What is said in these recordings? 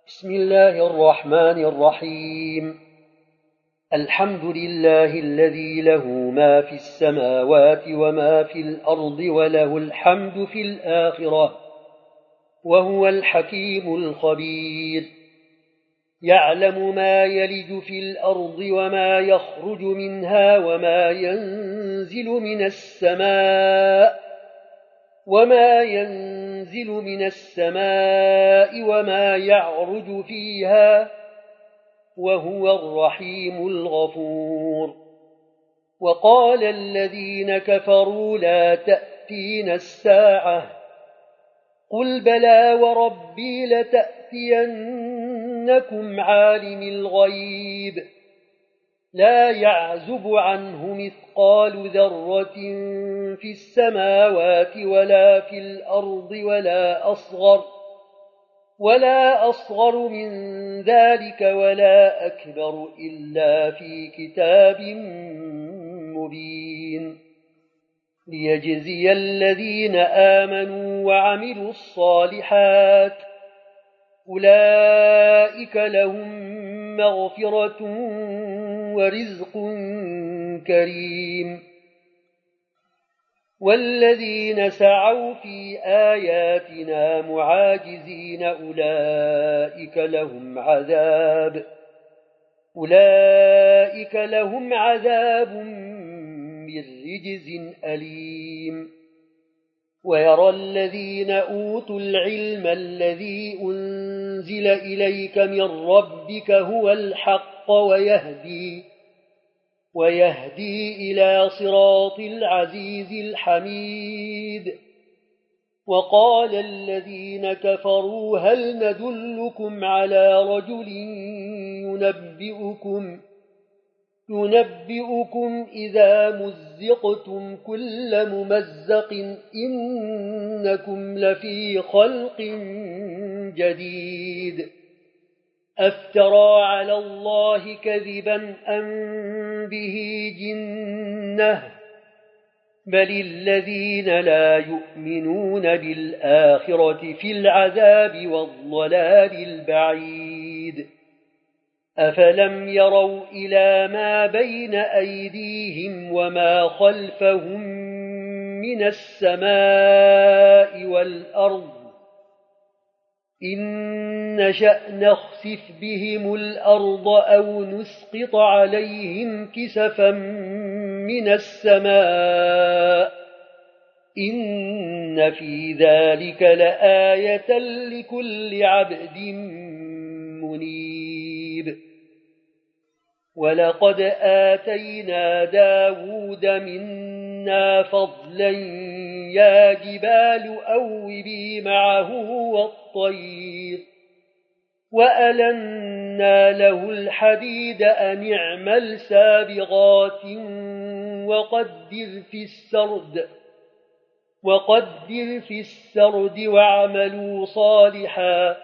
بسم الله الرحمن الرحيم. الحمد لله الذي له ما في السماوات وما في الأرض وله الحمد في الآخرة وهو الحكيم الخبير. يعلم ما يلج في الأرض وما يخرج منها وما ينزل من السماء وما يعرج فيها وهو الرحيم الغفور. وقال الذين كفروا لا تأتينا الساعة قل بلى وربي لتأتينكم عالم الغيب لا يعزب عنه مثقال ذرة في السماوات ولا في الأرض ولا أصغر من ذلك ولا أكبر إلا في كتاب مبين ليجزي الذين آمنوا وعملوا الصالحات أولئك لهم مغفرة ورزق كريم. والذين سعوا في آياتنا معاجزين أولئك لهم عذاب من رجز أليم. ويرى الذين أوتوا العلم الذي أنزل إليك من ربك هو الحق ويهدي إلى صراط العزيز الحميد. وقال الذين كفروا هل ندلكم على رجل ينبئكم إذا مزقتم كل ممزق إنكم لفي خلق جديد أفترى على الله كذبا أم به جنة بل الذين لا يؤمنون بالآخرة في العذاب والضلال البعيد. أفلم يروا إلى ما بين أيديهم وما خلفهم من السماء والأرض إن نشأ نخسف بهم الأرض أو نسقط عليهم كسفا من السماء إن في ذلك لآية لكل عبد منيب. ولقد آتينا داود منا فضلا يا جبال أوبي معه والطير وألنا له الحديد أن اعمل سابغات وقدر في السرد واعملوا صالحا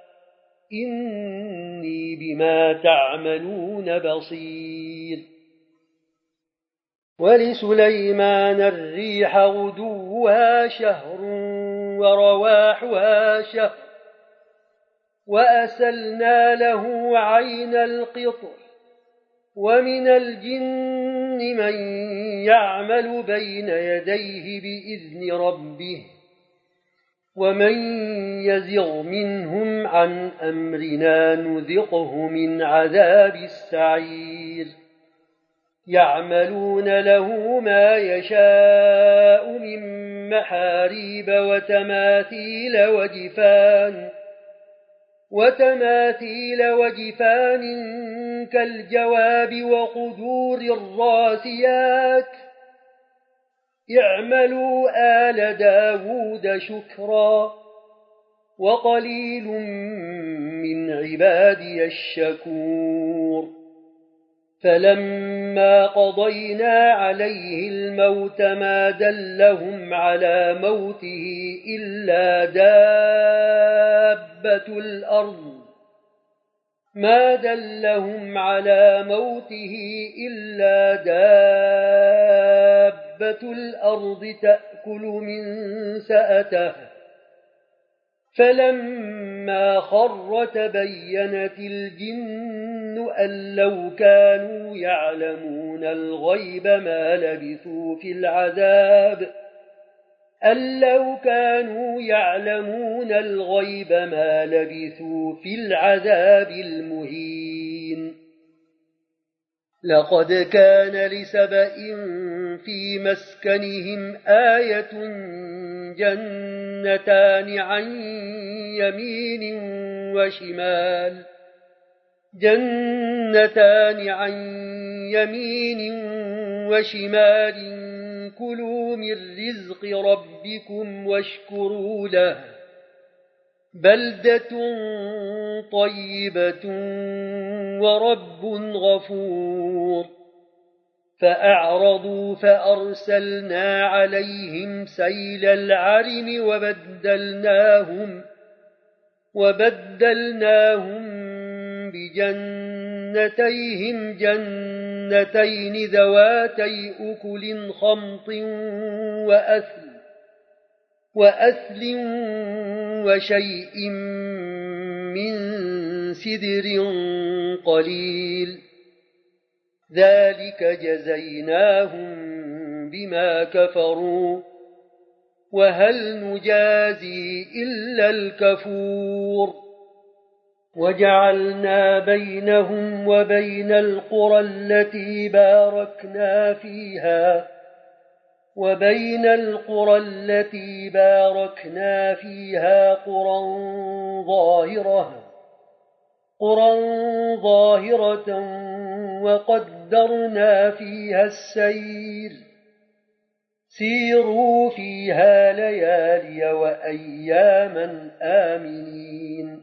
إني بما تعملون بصير. ولسليمان الريح غدوها شهر ورواحها شهر وأسلنا له عين القطر ومن الجن من يعمل بين يديه بإذن ربه ومن يزغ منهم عن أمرنا نذقه من عذاب السعير. يعملون له ما يشاء من محاريب وتماثيل وجفان كالجواب وقدور الراسيات اعملوا آل داود شكرا وقليل من عبادي الشكور. فلما قضينا عليه الموت ما دلهم على موته إلا دابة الأرض تأكل من سأته فلما خر تبينت الجن أن لو كانوا يعلمون الغيب ما لبثوا في العذاب المهين. لقد كان لسبإ في مسكنهم آية جنتان عن يمين وشمال كلوا من رزق ربكم واشكروا له بلدة طيبة ورب غفور. فأعرضوا فأرسلنا عليهم سيل العرم وبدلناهم بجنتيهم جنتين ذواتي أكل خمط وأثل وشيء من سدر قليل ذلك جزيناهم بما كفروا وهل نجازي إلا الكفور. وجعلنا بينهم وبين القرى التي باركنا فيها قرى ظاهرة وقدرنا فيها السير سيروا فيها ليالي وأياما آمنين.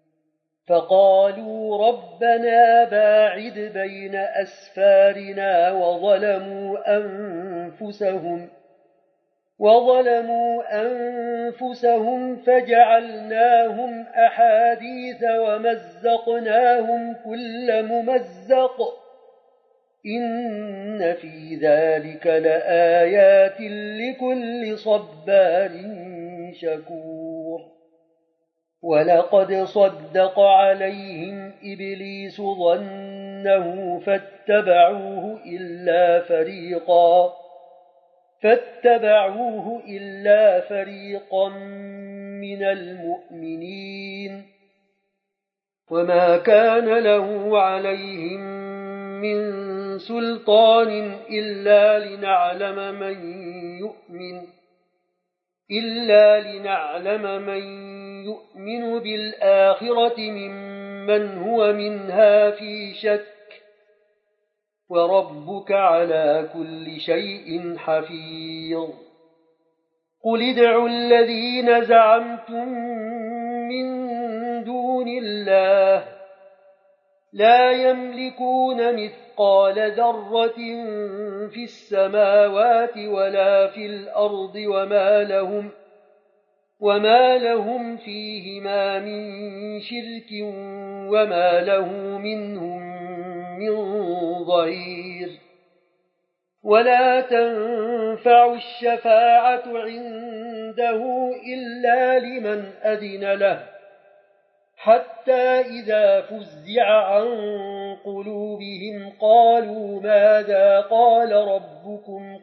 فقالوا ربنا باعد بين أسفارنا وظلموا أنفسهم فجعلناهم أحاديث ومزقناهم كل ممزق إن في ذلك لآيات لكل صبار شكور. ولقد صدق عليهم إبليس ظنه فاتبعوه إلا فريقا من المؤمنين وما كان له عليهم من سلطان إلا لنعلم من يؤمن بالآخرة ممن هو منها في شك وربك على كل شيء حفيظ. قل ادعوا الذين زعمتم من دون الله لا يملكون مثقال ذرة في السماوات ولا في الأرض وما لهم فيهما من شرك وما له منهم من ظهير. ولا تنفع الشفاعة عنده إلا لمن أذن له حتى إذا فزع عن قلوبهم قالوا ماذا قال ربكم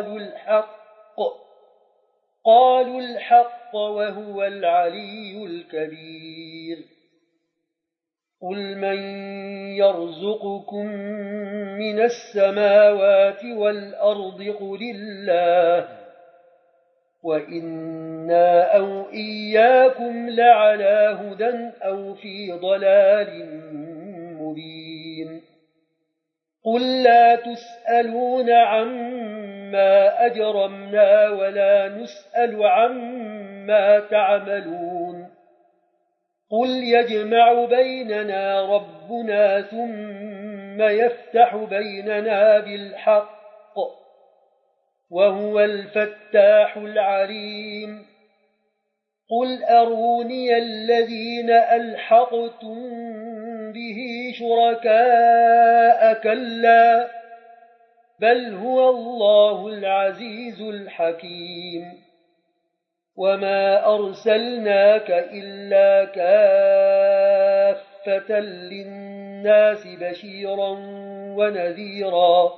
قالوا الحق وهو العلي الكبير. قل من يرزقكم من السماوات والأرض قل الله وإنا أو إياكم لعلى هدى أو في ضلال مبين. قل لا تسألون عما أجرمنا ولا نسأل عما تعملون. قل يجمع بيننا ربنا ثم يفتح بيننا بالحق وهو الفتاح العليم. قل أروني الذين ألحقتم به شركاء كلا بل هو الله العزيز الحكيم. وما أرسلناك إلا كافة للناس بشيرا ونذيرا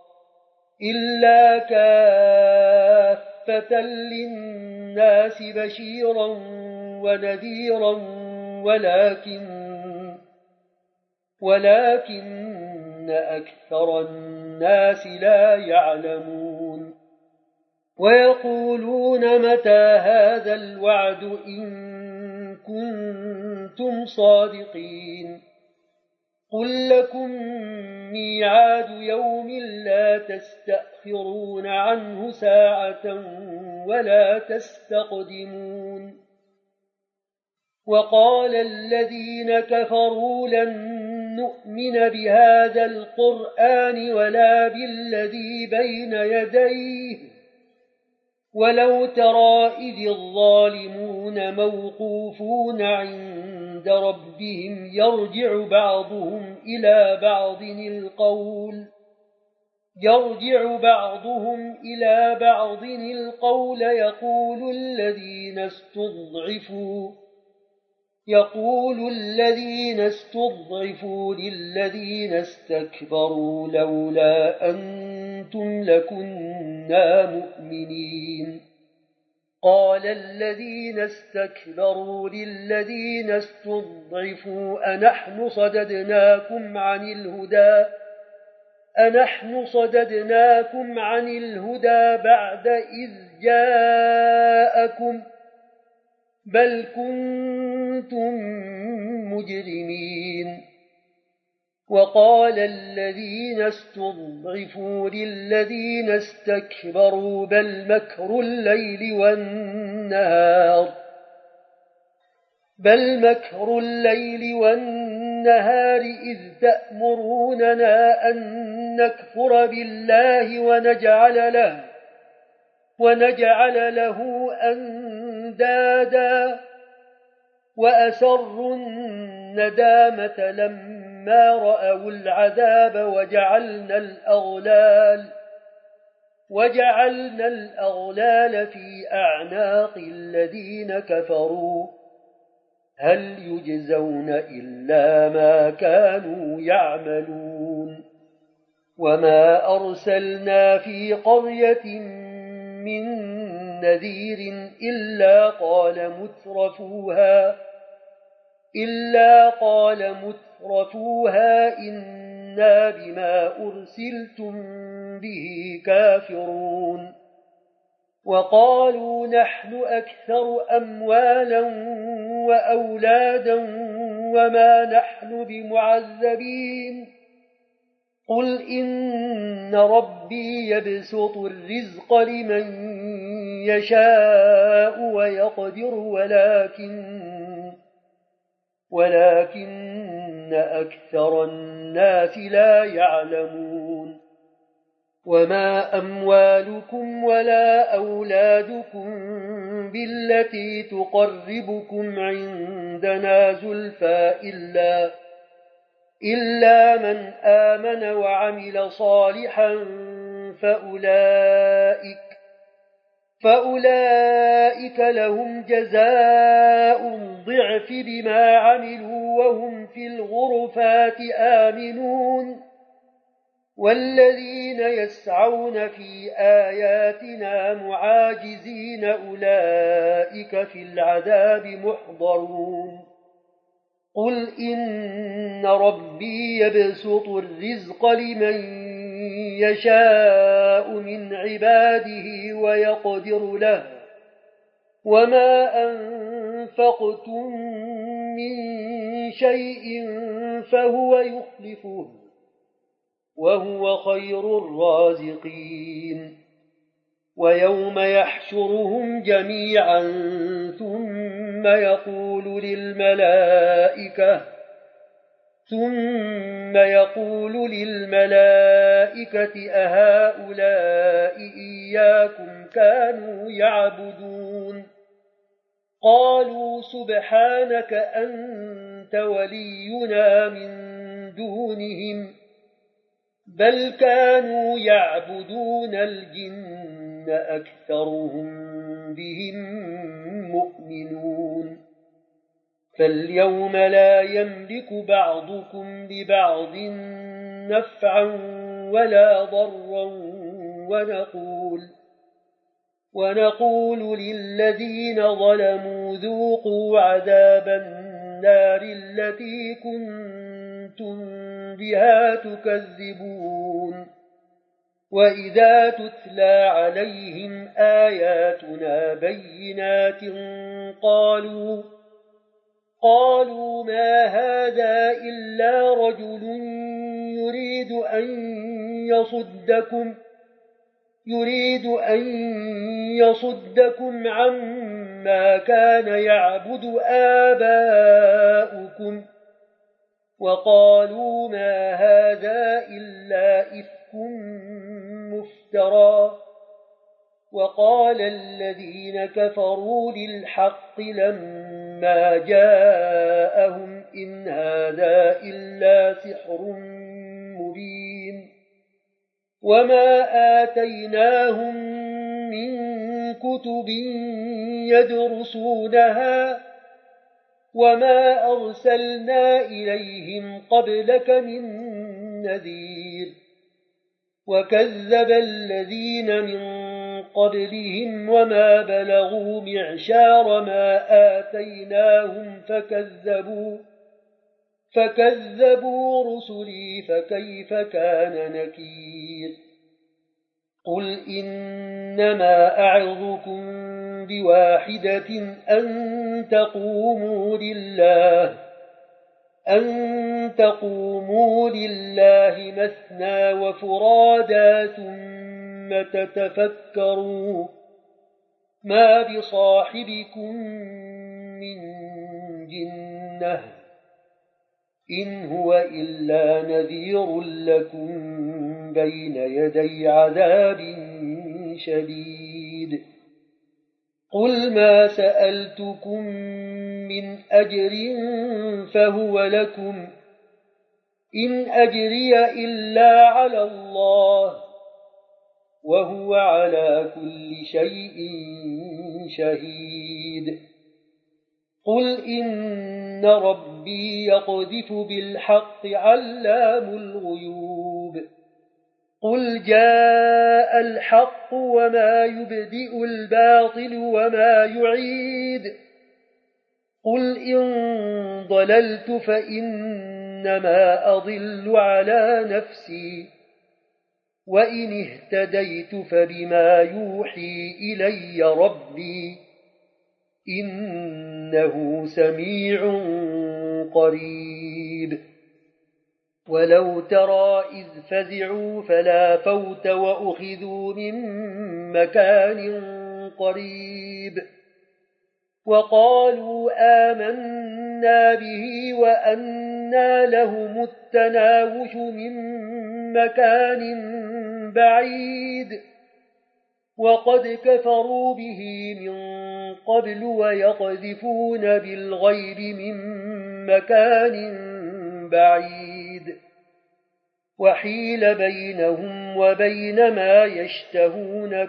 ولكن أكثر الناس لا يعلمون ويقولون متى هذا الوعد إن كنتم صادقين قل لكم ميعاد يوم لا تستأخرون عنه ساعة ولا تستقدمون وقال الذين كفروا لن نؤمن بهذا القرآن ولا بالذي بين يديه ولو ترى إذ الظالمون موقوفون عند ربهم يرجع بعضهم إلى بعض القول يقول الذين استضعفوا للذين استكبروا لولا أنتم لكنا مؤمنين قال الذين استكبروا للذين استضعفوا أنحن صددناكم عن الهدى بعد إذ جاءكم بل كنتم مجرمين وقال الذين استضعفوا للذين استكبروا بل مكر الليل والنهار إذ تأمروننا أن نكفر بالله ونجعل له أندادا وأسروا الندامة لما رأوا العذاب وجعلنا الأغلال في أعناق الذين كفروا هل يجزون إلا ما كانوا يعملون وما أرسلنا في قرية من نذير إلا قال مترفوها إنا بما أرسلتم به كافرون وقالوا نحن أكثر أموالا وأولادا وما نحن بمعذبين قل إن ربي يبسط الرزق لمن يشاء ويقدر ولكن أكثر الناس لا يعلمون وما أموالكم ولا أولادكم بالتي تقربكم عندنا زلفى إلا من آمن وعمل صالحا فأولئك لهم جزاء الضعف بما عملوا وهم في الغرفات آمنون والذين يسعون في آياتنا معاجزين أولئك في العذاب محضرون قل إن ربي يبسط الرزق لمن يشاء من عباده ويقدر له وما أنفقتم من شيء فهو يخلفه وهو خير الرازقين ويوم يحشرهم جميعا ثم يقول للملائكة أهؤلاء إياكم كانوا يعبدون قالوا سبحانك أنت ولينا من دونهم بل كانوا يعبدون الجن أكثرهم بهم مؤمنون فاليوم لا يملك بعضكم لبعض نفعا ولا ضرا ونقول للذين ظلموا ذوقوا عذاب النار التي كنتم بها تكذبون وإذا تتلى عليهم آياتنا بينات قالوا ما هذا إلا رجل يريد أن يصدكم عما كان يعبد آباؤكم وقالوا ما هذا إلا إفك مفترى وقال الذين كفروا للحق لما جاءهم إن هذا إلا سحر مبين وما آتيناهم من كتب يدرسونها وما أرسلنا إليهم قبلك من نذير وكذب الذين من قبلهم وما بلغوا معشار ما آتيناهم فكذبوا رسلي فكيف كان نكير قل إنما أعظكم بواحدة أن تقوموا لله مثنى وفرادا ثم تتفكروا ما بصاحبكم من جنة إن هو إلا نذير لكم بين يدي عذاب شديد قل ما سألتكم من أجر فهو لكم إن أجري إلا على الله وهو على كل شيء شهيد قل إن ربي يقذف بالحق علام الغيوب قل جاء الحق وما يبدئ الباطل وما يعيد قل إن ضللت فإنما أضل على نفسي وإن اهتديت فبما يوحي إلي ربي إنه سميع قريب ولو ترى إذ فزعوا فلا فوت وأخذوا من مكان قريب وقالوا آمنا به وأنى لهم التناوش من مكان بعيد وقد كفروا به من قبل ويقذفون بالغيب من مكان بعيد وحيل بينهم وبين ما يشتهون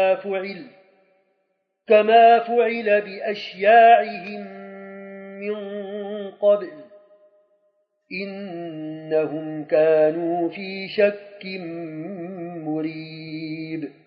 كما فعل بأشياعهم من قبل إنهم كانوا في شك مريب